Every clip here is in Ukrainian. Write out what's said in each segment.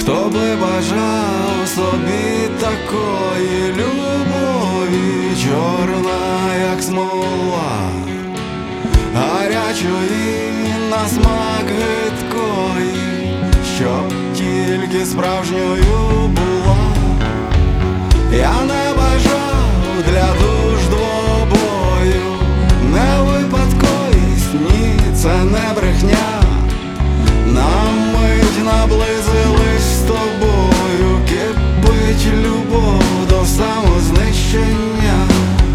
Хто би бажав собі такої любові, чорна, як смола, гарячої на смак гидкої, щоб тільки справжньою була. Я не бажав для душ двобою, не випадковість, ні, це не брехня. Нам мить наблизились з тобою, кипить любов до самознищення.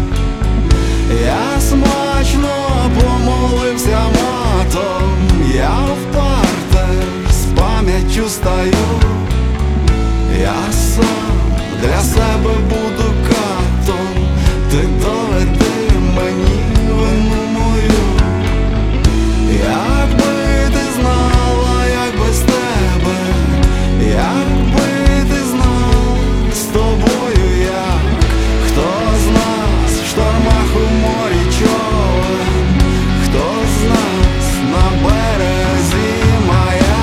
Я смачно помолився матом, я вперте з пам'яттю стаю. Я сам для себе буду катом, ти доведи мені вину мою. Якби ти знала, як без тебе, якби ти знав, з тобою як, хто з нас в штормах у морі човен, хто з нас на березі мая.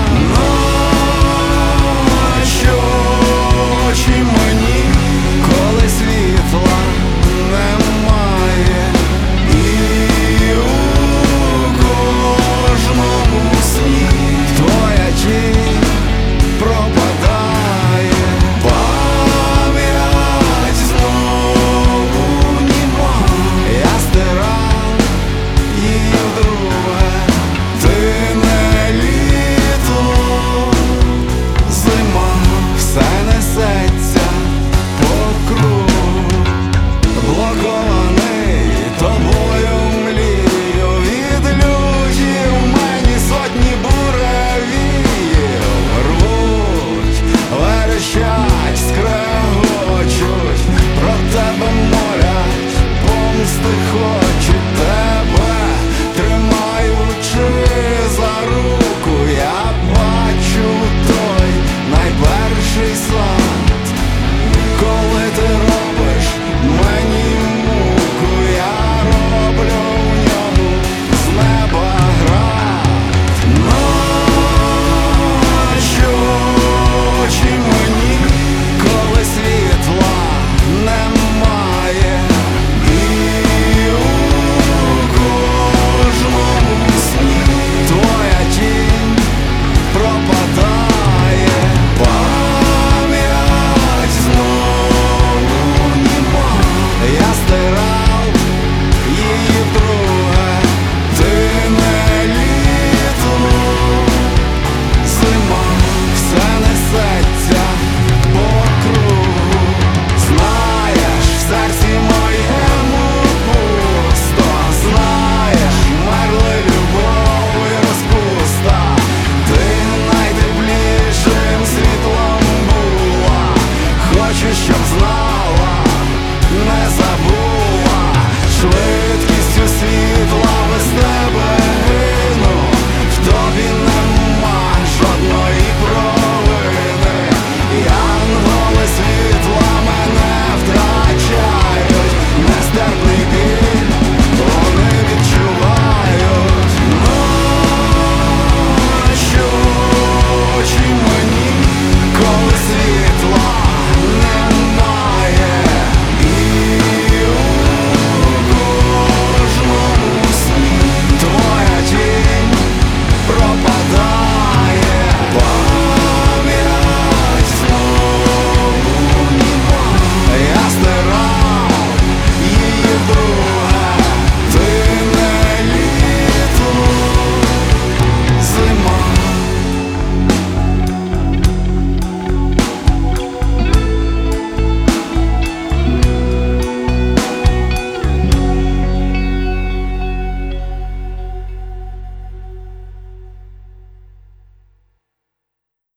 Нащо очі мені, коли світла немає, і у кожному сні твоя тінь пропадає. Пам'ять знову німа, я стирав її вдруге. Ти не літо, зима, все несеться по кругу. Блокований тобою млію, від люті в мені сотні буревіїв рвуть, верещать, скрегочуть, про тебе молять, помсти хочуть. Тебе тримаючи за руку, я бачу той найперший сад. Коли ти робиш мені муку, я роблю в ньому з неба град. Нащо очі мені, коли світла немає, і у кожному сні твоя тінь пропадає. Пам'ять знову німа, я стирав її вдруге.